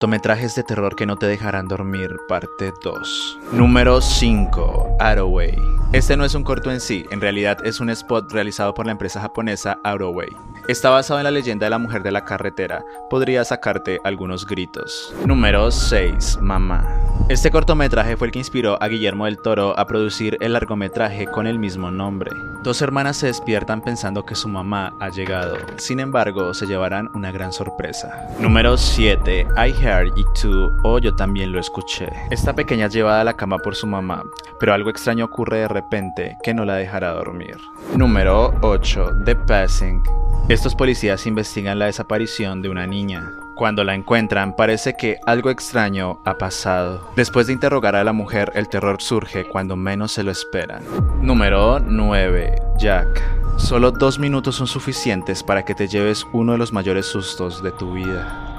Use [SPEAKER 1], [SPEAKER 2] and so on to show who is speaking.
[SPEAKER 1] Cortometrajes de terror que no te dejarán dormir, parte 2. Número 5. Arrowway. Este no es un corto en sí, en realidad es un spot realizado por la empresa japonesa Arrowway. Está basado en la leyenda de la mujer de la carretera, podría sacarte algunos gritos. Número 6. Mamá. Este cortometraje fue el que inspiró a Guillermo del Toro a producir el largometraje con el mismo nombre. Dos hermanas se despiertan pensando que su mamá ha llegado, sin embargo se llevarán una gran sorpresa. Número 7. I Heard It Too, o Yo También Lo Escuché. Esta pequeña es llevada a la cama por su mamá, pero algo extraño ocurre de repente que no la dejará dormir. Número 8. The Passing. Estos policías investigan la desaparición de una niña. Cuando la encuentran, parece que algo extraño ha pasado. Después de interrogar a la mujer, el terror surge cuando menos se lo esperan. Número 9. Jack. Solo 2 minutos son suficientes para que te lleves uno de los mayores sustos de tu vida.